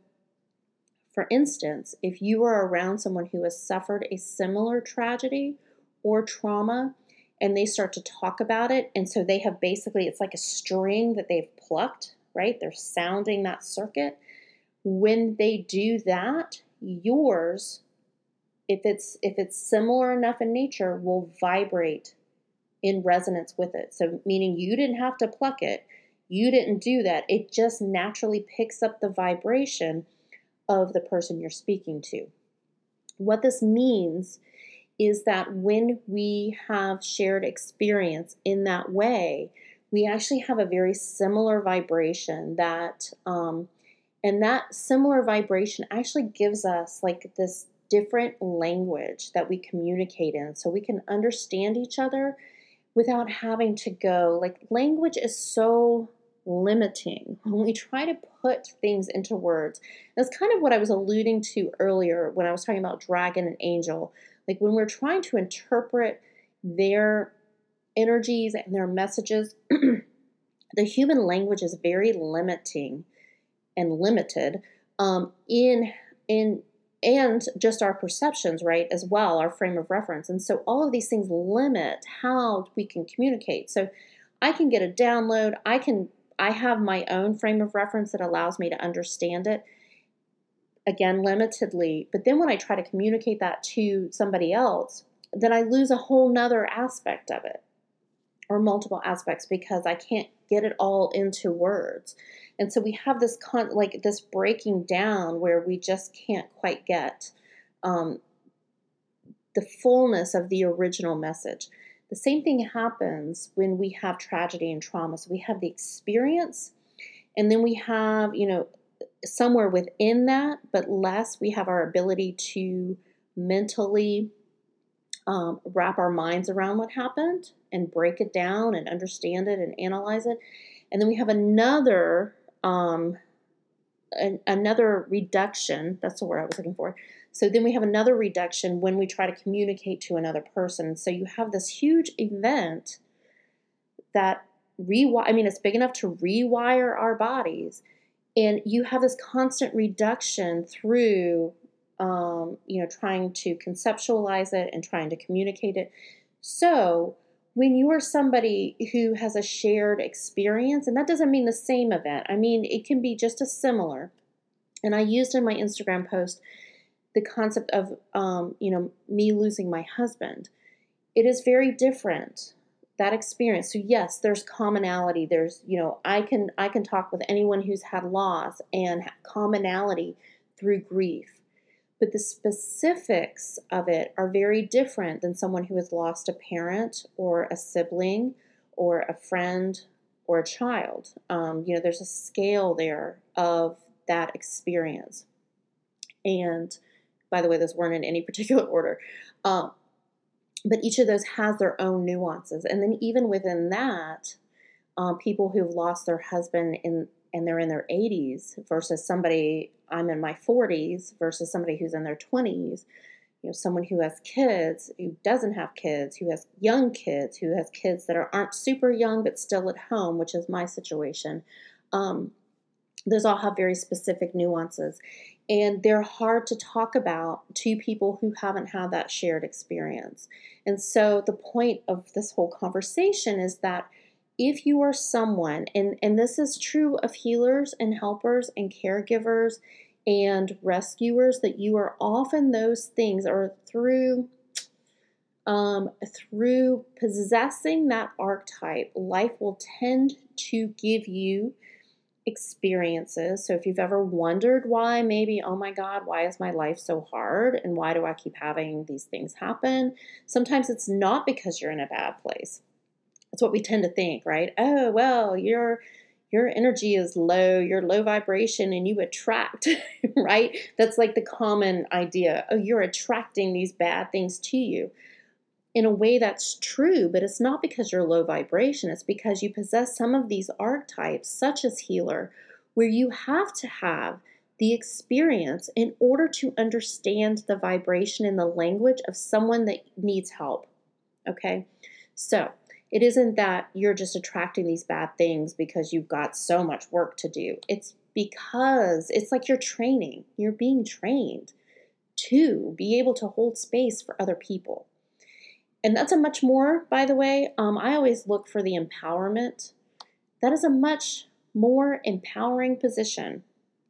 for instance, if you are around someone who has suffered a similar tragedy or trauma, and they start to talk about it, and so they have basically, it's like a string that they've plucked, right? They're sounding that circuit. When they do that, yours, if it's if it's similar enough in nature, will vibrate in resonance with it. So meaning you didn't have to pluck it, you didn't do that. It just naturally picks up the vibration of the person you're speaking to. What this means is that when we have shared experience in that way, we actually have a very similar vibration that, um, and that similar vibration actually gives us like this different language that we communicate in so we can understand each other without having to go, like language is so limiting when we try to put things into words. That's kind of what I was alluding to earlier when I was talking about dragon and angel. Like when we're trying to interpret their energies and their messages, the human language is very limiting and limited um, in in and just our perceptions, right, as well, our frame of reference. And so all of these things limit how we can communicate. So I can get a download. I can I have my own frame of reference that allows me to understand it, again, limitedly. But then when I try to communicate that to somebody else, then I lose a whole nother aspect of it, or multiple aspects, because I can't get it all into words. And so we have this con- like this breaking down where we just can't quite get um, the fullness of the original message. The same thing happens when we have tragedy and trauma. So we have the experience, and then we have, you know, somewhere within that, but less, we have our ability to mentally um, wrap our minds around what happened and break it down and understand it and analyze it. And then we have another um, an, another reduction. That's the word I was looking for. So then we have another reduction when we try to communicate to another person. So you have this huge event that rewire. I mean, it's big enough to rewire our bodies. And you have this constant reduction through, um, you know, trying to conceptualize it and trying to communicate it. So when you are somebody who has a shared experience, and that doesn't mean the same event, I mean, it can be just a similar. And I used in my Instagram post the concept of, um, you know, me losing my husband. It is very different, that experience. So yes, there's commonality. There's, you know, I can I can talk with anyone who's had loss and commonality through grief. But the specifics of it are very different than someone who has lost a parent or a sibling or a friend or a child. Um, you know, there's a scale there of that experience. And by the way, those weren't in any particular order. Um, but each of those has their own nuances. And then even within that, um, people who've lost their husband in and they're in their eighties versus somebody, I'm in my forties, versus somebody who's in their twenties, you know, someone who has kids, who doesn't have kids, who has young kids, who has kids that are, aren't super young but still at home, which is my situation. Um, those all have very specific nuances. And they're hard to talk about to people who haven't had that shared experience. And so the point of this whole conversation is that if you are someone, and, and this is true of healers and helpers and caregivers and rescuers, that you are often those things, or through um, through possessing that archetype, life will tend to give you experiences. So if you've ever wondered why, maybe, oh my God, why is my life so hard? And why do I keep having these things happen? Sometimes it's not because you're in a bad place. That's what we tend to think, right? Oh, well, your your energy is low, you're low vibration, and you attract, right? That's like the common idea. Oh, you're attracting these bad things to you. In a way, that's true, but it's not because you're low vibration. It's because you possess some of these archetypes, such as healer, where you have to have the experience in order to understand the vibration and the language of someone that needs help. Okay? So it isn't that you're just attracting these bad things because you've got so much work to do. It's because it's like you're training. You're being trained to be able to hold space for other people. And that's a much more, by the way, um, I always look for the empowerment. That is a much more empowering position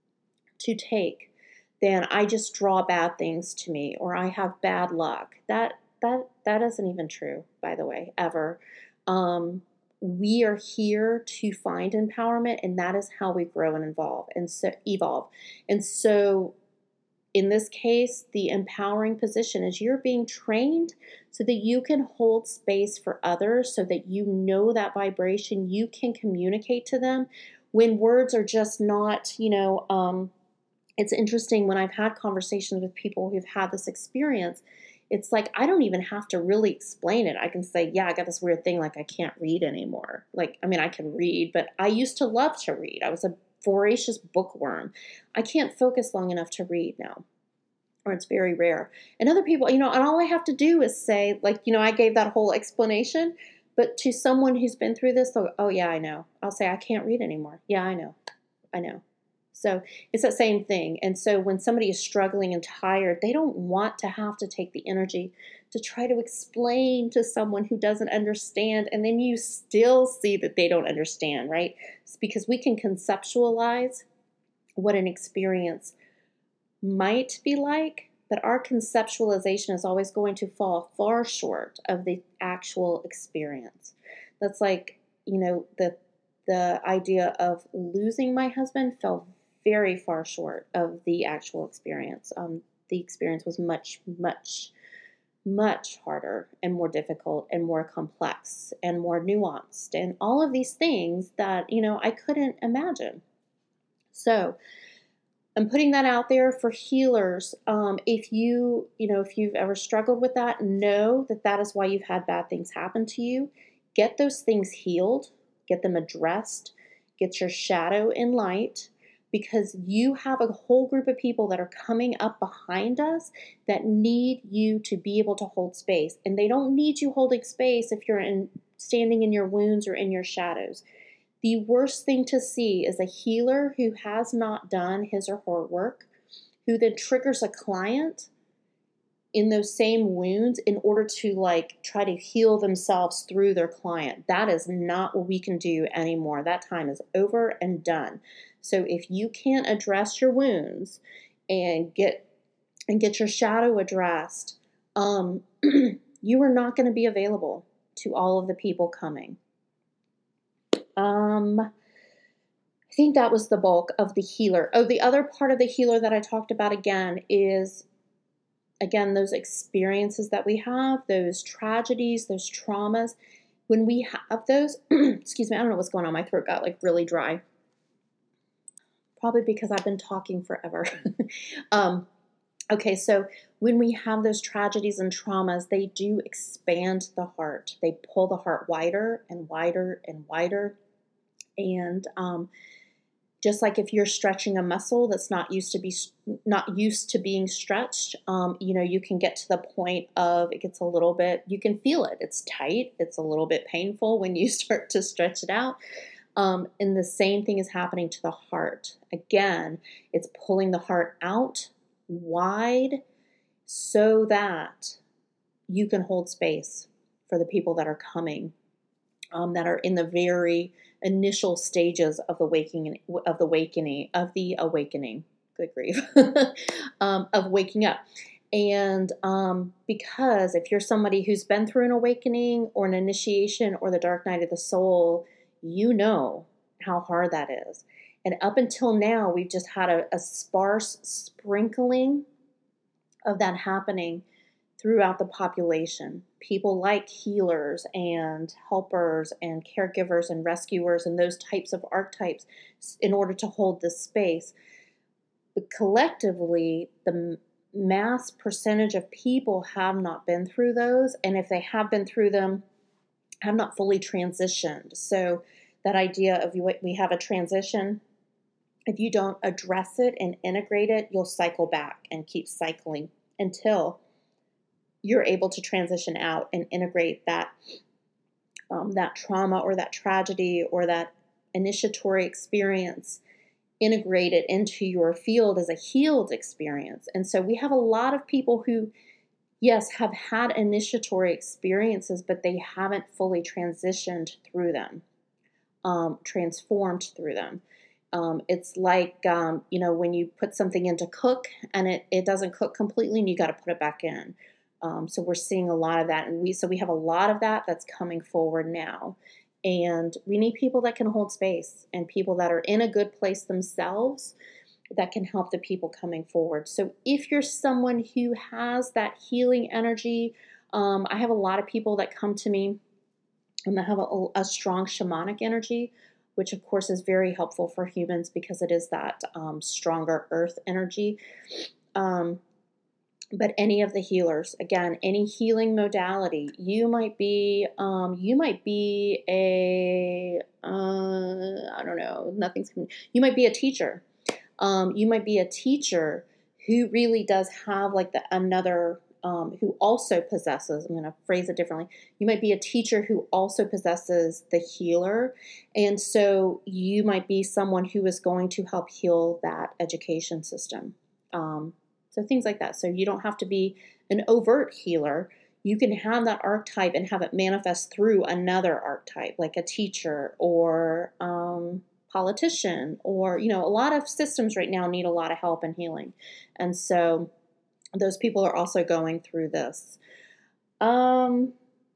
to take than I just draw bad things to me or I have bad luck. That that that isn't even true, by the way, ever. Um, we are here to find empowerment, and that is how we grow and evolve and so evolve. And so in this case, the empowering position is you're being trained so that you can hold space for others, so that you know that vibration, you can communicate to them when words are just not, you know, um, it's interesting when I've had conversations with people who've had this experience, it's like I don't even have to really explain it. I can say, yeah, I got this weird thing, like I can't read anymore. Like, I mean, I can read, but I used to love to read. I was a voracious bookworm. I can't focus long enough to read now, or it's very rare. And other people, you know, and all I have to do is say, like, you know, I gave that whole explanation, but to someone who's been through this, they'll go, oh yeah, I know. I'll say, I can't read anymore. Yeah, I know. I know. So it's that same thing. And so when somebody is struggling and tired, they don't want to have to take the energy to try to explain to someone who doesn't understand. And then you still see that they don't understand, right? It's because we can conceptualize what an experience might be like, but our conceptualization is always going to fall far short of the actual experience. That's like, you know, the the idea of losing my husband fell very far short of the actual experience. Um, the experience was much, much, much harder and more difficult and more complex and more nuanced and all of these things that, you know, I couldn't imagine. So I'm putting that out there for healers. Um, if you, you know, if you've ever struggled with that, know that that is why you've had bad things happen to you. Get those things healed, get them addressed, get your shadow in light, because you have a whole group of people that are coming up behind us that need you to be able to hold space. And they don't need you holding space if you're in standing in your wounds or in your shadows. The worst thing to see is a healer who has not done his or her work, who then triggers a client in those same wounds in order to like try to heal themselves through their client. That is not what we can do anymore. That time is over and done. So if you can't address your wounds and get and get your shadow addressed, um, you are not going to be available to all of the people coming. Um, I think that was the bulk of the healer. Oh, the other part of the healer that I talked about again is Again, those experiences that we have, those tragedies, those traumas, when we have those, excuse me, I don't know what's going on. My throat got like really dry. Probably because I've been talking forever. um, okay, so when we have those tragedies and traumas, they do expand the heart. They pull the heart wider and wider and wider. And um, just like if you're stretching a muscle that's not used to be not used to being stretched, um, you know, you can get to the point of it gets a little bit, you can feel it. It's tight. It's a little bit painful when you start to stretch it out. Um, and the same thing is happening to the heart. Again, it's pulling the heart out wide so that you can hold space for the people that are coming, um, that are in the very initial stages of the waking of the awakening of the awakening. Good grief, um, of waking up. And um, because if you're somebody who's been through an awakening or an initiation or the dark night of the soul, you know how hard that is. And up until now, we've just had a, a sparse sprinkling of that happening throughout the population. People like healers and helpers and caregivers and rescuers and those types of archetypes in order to hold this space. But collectively, the mass percentage of people have not been through those, and if they have been through them, have not fully transitioned. So that idea of we have a transition, if you don't address it and integrate it, you'll cycle back and keep cycling until you're able to transition out and integrate that um, that trauma or that tragedy or that initiatory experience, integrate it into your field as a healed experience. And so we have a lot of people who, yes, have had initiatory experiences, but they haven't fully transitioned through them, um, transformed through them. Um, it's like, um, you know, when you put something in to cook and it, it doesn't cook completely and you got to put it back in. Um, so we're seeing a lot of that. And we, so we have a lot of that that's coming forward now. And we need people that can hold space and people that are in a good place themselves that can help the people coming forward. So if you're someone who has that healing energy, um, I have a lot of people that come to me and that have a, a strong shamanic energy, which of course is very helpful for humans because it is that um, stronger earth energy. Um, but any of the healers, again, any healing modality, you might be, um, you might be a, uh, I don't know, nothing's coming. You might be a teacher. Um, you might be a teacher who really does have like the another, um, who also possesses, I'm going to phrase it differently. You might be a teacher who also possesses the healer. And so you might be someone who is going to help heal that education system. Um, so things like that. So you don't have to be an overt healer. You can have that archetype and have it manifest through another archetype, like a teacher or, um, politician, or, you know, a lot of systems right now need a lot of help and healing. And so those people are also going through this. Um,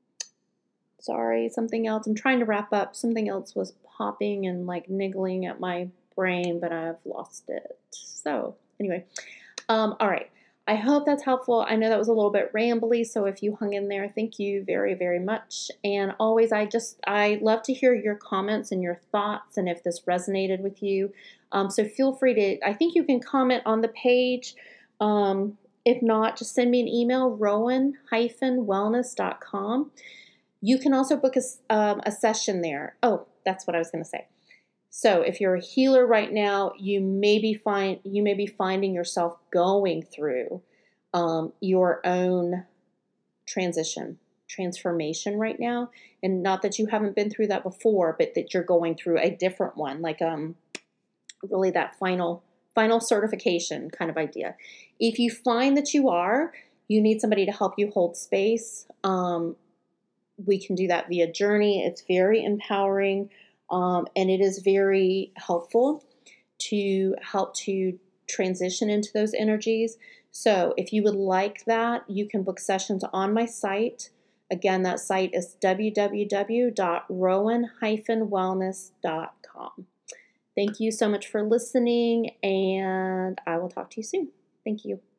sorry, something else. I'm trying to wrap up. Something else was popping and like niggling at my brain, but I've lost it. So anyway, um, all right. I hope that's helpful. I know that was a little bit rambly, so if you hung in there, thank you very, very much. And always, I just, I love to hear your comments and your thoughts and if this resonated with you. Um, so feel free to, I think you can comment on the page. Um, if not, just send me an email, rowan dash wellness dot com. You can also book a, um, a session there. Oh, that's what I was going to say. So if you're a healer right now, you may be find you may be finding yourself going through um, your own transition. transformation right now. And not that you haven't been through that before, but that you're going through a different one, like um, really that final final certification kind of idea. If you find that you are, you need somebody to help you hold space. Um, we can do that via Journey. It's very empowering, um, and it is very helpful to help to transition into those energies. So if you would like that, you can book sessions on my site. Again, that site is w w w dot rowan dash wellness dot com. Thank you so much for listening, and I will talk to you soon. Thank you.